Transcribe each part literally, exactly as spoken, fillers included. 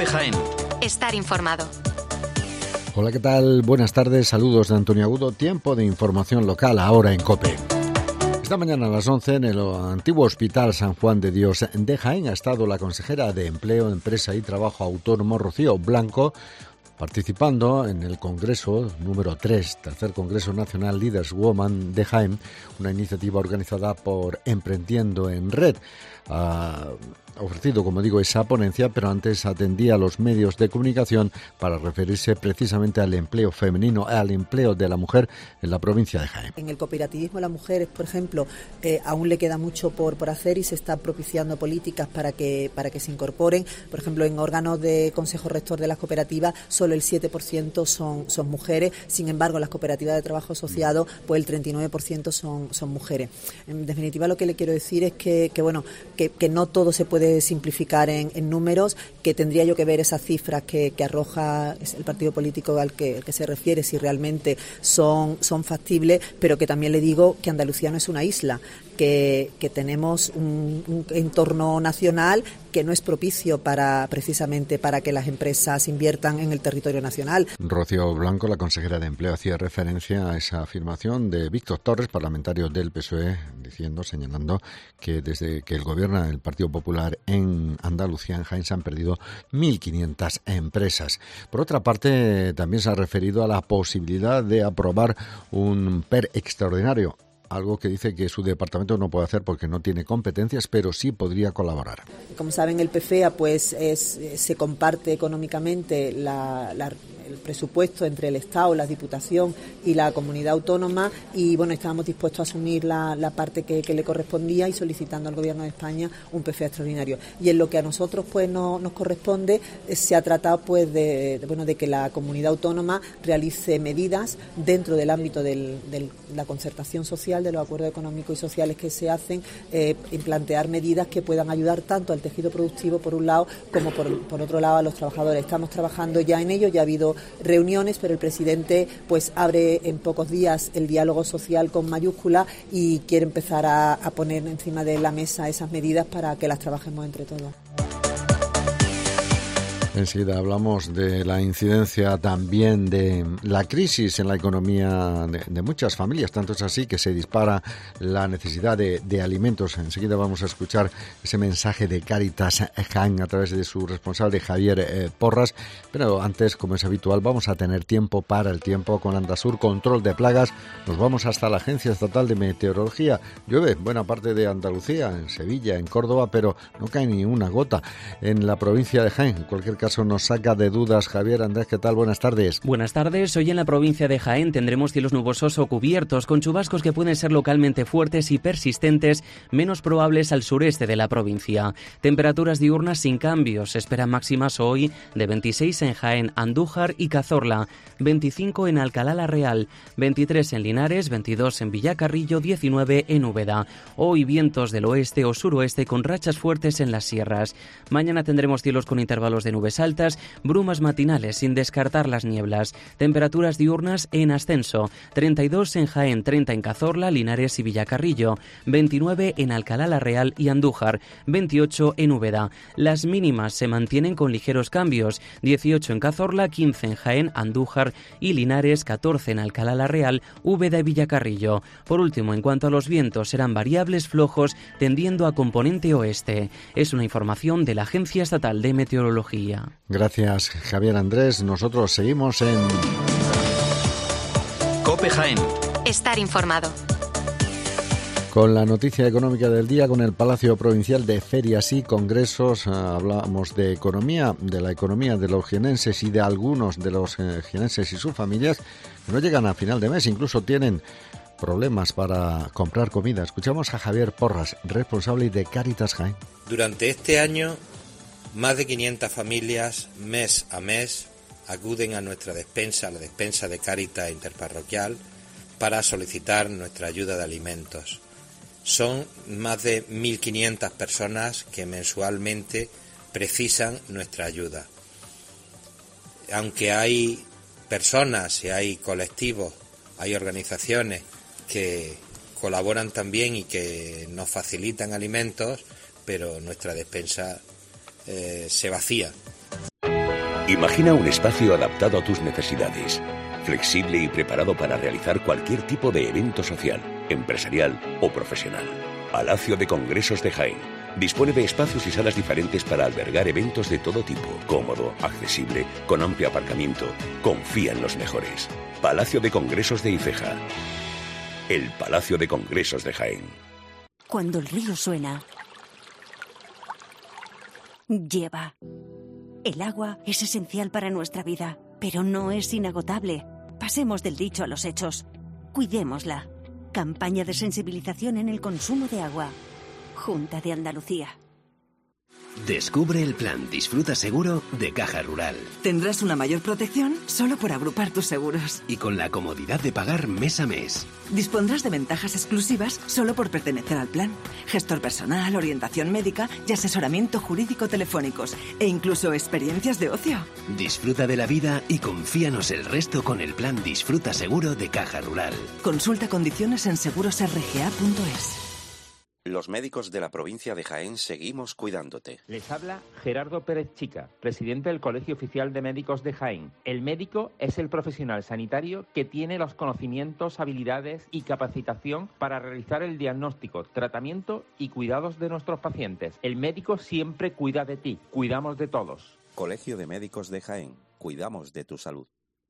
COPE Jaén. Estar informado. Hola, ¿qué tal? Buenas tardes, saludos de Antonio Agudo. Tiempo de información local ahora en COPE. Esta mañana a las once en el antiguo Hospital San Juan de Dios de Jaén ha estado la consejera de Empleo, Empresa y Trabajo Autónomo, Rocío Blanco, participando en el Congreso número tres, tercer Congreso Nacional Leaders Woman de Jaén, una iniciativa organizada por Emprendiendo en Red. Ha ofrecido, como digo, esa ponencia, pero antes atendía a los medios de comunicación para referirse precisamente al empleo femenino, al empleo de la mujer en la provincia de Jaén. En el cooperativismo, las mujeres, por ejemplo, eh, aún le queda mucho por, por hacer y se están propiciando políticas para que para que se incorporen. Por ejemplo, en órganos de consejo rector de las cooperativas, solo el siete por ciento son, son mujeres. Sin embargo, en las cooperativas de trabajo asociado, pues el treinta y nueve por ciento son, son mujeres. En definitiva, lo que le quiero decir es que, que bueno, que, que no todo se puede simplificar en, en números, que tendría yo que ver esas cifras que, que arroja el partido político al que, al que se refiere, si realmente son, son factibles, pero que también le digo que Andalucía no es una isla, que, que tenemos un, un entorno nacional que no es propicio para precisamente para que las empresas inviertan en el territorio nacional. Rocío Blanco, la consejera de Empleo, hacía referencia a esa afirmación de Víctor Torres, parlamentario del P S O E, diciendo, señalando que desde que el gobierna el Partido Popular en Andalucía, en Jaén, se han perdido mil quinientas empresas. Por otra parte, también se ha referido a la posibilidad de aprobar un P E R extraordinario, algo que dice que su departamento no puede hacer porque no tiene competencias, pero sí podría colaborar. Como saben, el P F E A pues es, se comparte económicamente la, la, el presupuesto entre el Estado, la Diputación y la Comunidad Autónoma, y bueno, estábamos dispuestos a asumir la, la parte que, que le correspondía y solicitando al Gobierno de España un P F E A extraordinario. Y en lo que a nosotros pues no, nos corresponde, eh, se ha tratado pues de, de, bueno, de que la Comunidad Autónoma realice medidas dentro del ámbito de la concertación social, de los acuerdos económicos y sociales que se hacen, eh, en plantear medidas que puedan ayudar tanto al tejido productivo por un lado como por, por otro lado a los trabajadores. Estamos trabajando ya en ello, ya ha habido reuniones, pero el presidente pues abre en pocos días el diálogo social con mayúscula y quiere empezar a, a poner encima de la mesa esas medidas para que las trabajemos entre todos. Enseguida hablamos de la incidencia también de la crisis en la economía de, de muchas familias, tanto es así que se dispara la necesidad de, de alimentos. Enseguida vamos a escuchar ese mensaje de Cáritas Jaén a través de su responsable Javier eh, Porras, pero antes, como es habitual, vamos a tener tiempo para el tiempo con Andasur Control de Plagas. Nos vamos hasta la Agencia Estatal de Meteorología. Llueve buena parte de Andalucía, en Sevilla, en Córdoba, pero no cae ni una gota en la provincia de Jaén. En cualquier caso nos saca de dudas. Javier Andrés, ¿qué tal? Buenas tardes. Buenas tardes. Hoy en la provincia de Jaén tendremos cielos nubosos o cubiertos, con chubascos que pueden ser localmente fuertes y persistentes, menos probables al sureste de la provincia. Temperaturas diurnas sin cambios. Se esperan máximas hoy de veintiséis en Jaén, Andújar y Cazorla, veinticinco en Alcalá la Real, veintitrés en Linares, veintidós en Villacarrillo, diecinueve en Úbeda. Hoy vientos del oeste o suroeste con rachas fuertes en las sierras. Mañana tendremos cielos con intervalos de nubes altas, brumas matinales sin descartar las nieblas. Temperaturas diurnas en ascenso, treinta y dos en Jaén, treinta en Cazorla, Linares y Villacarrillo, veintinueve en Alcalá la Real y Andújar, veintiocho en Úbeda. Las mínimas se mantienen con ligeros cambios, dieciocho en Cazorla, quince en Jaén, Andújar y Linares, catorce en Alcalá la Real, Úbeda y Villacarrillo. Por último, en cuanto a los vientos, serán variables flojos tendiendo a componente oeste. Es una información de la Agencia Estatal de Meteorología. Gracias, Javier Andrés. Nosotros seguimos en COPE Jaén. Estar informado. Con la noticia económica del día, con el Palacio Provincial de Ferias y Congresos, hablamos de economía, de la economía de los jienenses y de algunos de los eh, jienenses y sus familias que no llegan a final de mes, incluso tienen problemas para comprar comida. Escuchamos a Javier Porras, responsable de Cáritas Jaén. Durante este año, más de quinientas familias, mes a mes, acuden a nuestra despensa, a la despensa de Cáritas Interparroquial, para solicitar nuestra ayuda de alimentos. Son más de mil quinientas personas que mensualmente precisan nuestra ayuda. Aunque hay personas y hay colectivos, hay organizaciones que colaboran también y que nos facilitan alimentos, pero nuestra despensa eh, se vacía. Imagina un espacio adaptado a tus necesidades, flexible y preparado para realizar cualquier tipo de evento social, empresarial o profesional. Palacio de Congresos de Jaén. Dispone de espacios y salas diferentes para albergar eventos de todo tipo, cómodo, accesible, con amplio aparcamiento. Confía en los mejores. Palacio de Congresos de Ifeja. El Palacio de Congresos de Jaén. Cuando el río suena, lleva. El agua es esencial para nuestra vida, pero no es inagotable. Pasemos del dicho a los hechos. Cuidémosla. Campaña de sensibilización en el consumo de agua. Junta de Andalucía. Descubre el plan Disfruta Seguro de Caja Rural. Tendrás una mayor protección solo por agrupar tus seguros. Y con la comodidad de pagar mes a mes. Dispondrás de ventajas exclusivas solo por pertenecer al plan. Gestor personal, orientación médica y asesoramiento jurídico telefónicos. E incluso experiencias de ocio. Disfruta de la vida y confíanos el resto con el plan Disfruta Seguro de Caja Rural. Consulta condiciones en seguros r g a punto es. Los médicos de la provincia de Jaén seguimos cuidándote. Les habla Gerardo Pérez Chica, presidente del Colegio Oficial de Médicos de Jaén. El médico es el profesional sanitario que tiene los conocimientos, habilidades y capacitación para realizar el diagnóstico, tratamiento y cuidados de nuestros pacientes. El médico siempre cuida de ti, cuidamos de todos. Colegio de Médicos de Jaén, cuidamos de tu salud.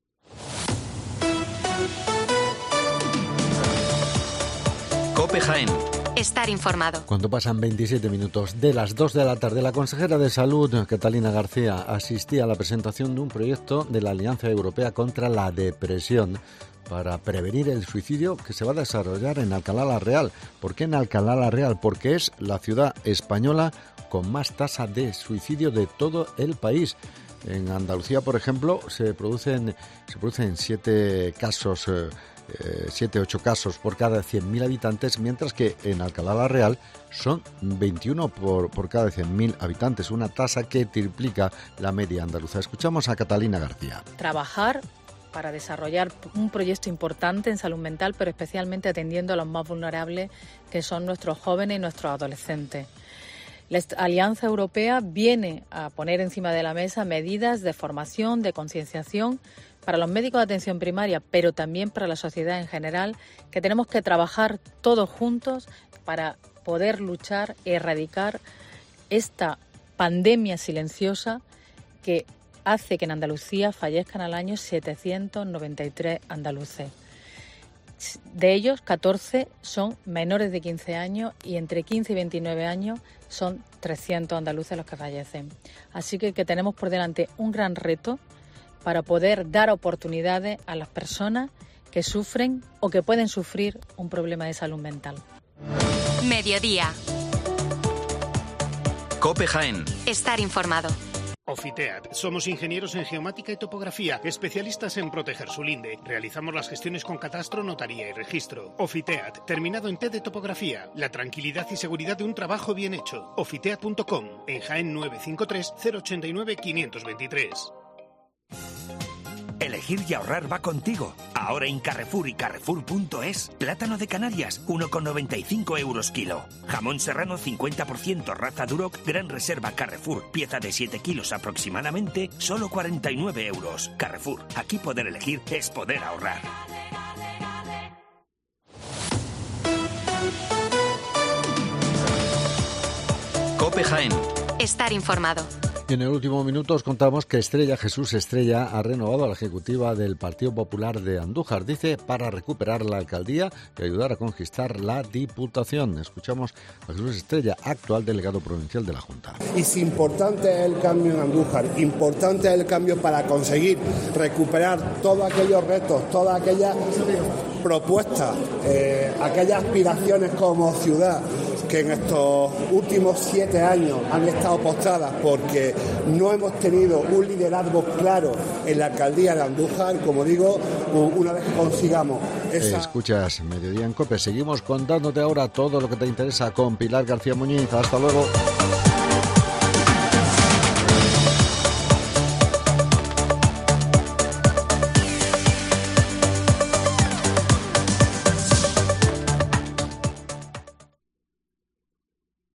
COPE Jaén. Estar informado. Cuando pasan veintisiete minutos de las dos de la tarde, la consejera de Salud, Catalina García, asistía a la presentación de un proyecto de la Alianza Europea contra la Depresión para prevenir el suicidio que se va a desarrollar en Alcalá la Real. ¿Por qué en Alcalá la Real? Porque es la ciudad española con más tasa de suicidio de todo el país. En Andalucía, por ejemplo, se producen se producen siete casos, eh, siete, ocho casos por cada cien mil habitantes, mientras que en Alcalá la Real son veintiuno por, por cada cien mil habitantes, una tasa que triplica la media andaluza. Escuchamos a Catalina García. Trabajar para desarrollar un proyecto importante en salud mental, pero especialmente atendiendo a los más vulnerables, que son nuestros jóvenes y nuestros adolescentes. La Alianza Europea viene a poner encima de la mesa medidas de formación, de concienciación para los médicos de atención primaria, pero también para la sociedad en general, que tenemos que trabajar todos juntos para poder luchar e erradicar esta pandemia silenciosa que hace que en Andalucía fallezcan al año setecientos noventa y tres andaluces. De ellos, catorce son menores de quince años y entre quince y veintinueve años son trescientos andaluces los que fallecen. Así que, que tenemos por delante un gran reto para poder dar oportunidades a las personas que sufren o que pueden sufrir un problema de salud mental. Mediodía. COPE Jaén. Estar informado. Ofiteat. Somos ingenieros en geomática y topografía, especialistas en proteger su linde. Realizamos las gestiones con catastro, notaría y registro. Ofiteat, terminado en T de topografía. La tranquilidad y seguridad de un trabajo bien hecho. Ofiteat punto com, en Jaén nueve cinco tres, cero ocho nueve, cinco dos tres. Elegir y ahorrar va contigo. Ahora en Carrefour y Carrefour punto es. Plátano de Canarias, uno con noventa y cinco euros kilo. Jamón serrano cincuenta por ciento raza Duroc, gran reserva Carrefour. Pieza de siete kilos aproximadamente, solo cuarenta y nueve euros. Carrefour, aquí poder elegir es poder ahorrar. COPE Jaén. Estar informado. Y en el último minuto os contamos que Estrella Jesús Estrella ha renovado a la ejecutiva del Partido Popular de Andújar, dice, para recuperar la alcaldía y ayudar a conquistar la Diputación. Escuchamos a Jesús Estrella, actual delegado provincial de la Junta. Y si importante es el cambio en Andújar, importante es el cambio para conseguir recuperar todos aquellos retos, todas aquellas propuestas, eh, aquellas aspiraciones como ciudad que en estos últimos siete años han estado postradas porque no hemos tenido un liderazgo claro en la alcaldía de Andújar. Como digo, una vez que consigamos esa... Escuchas Mediodía en COPE. Seguimos contándote ahora todo lo que te interesa con Pilar García Muñiz. Hasta luego.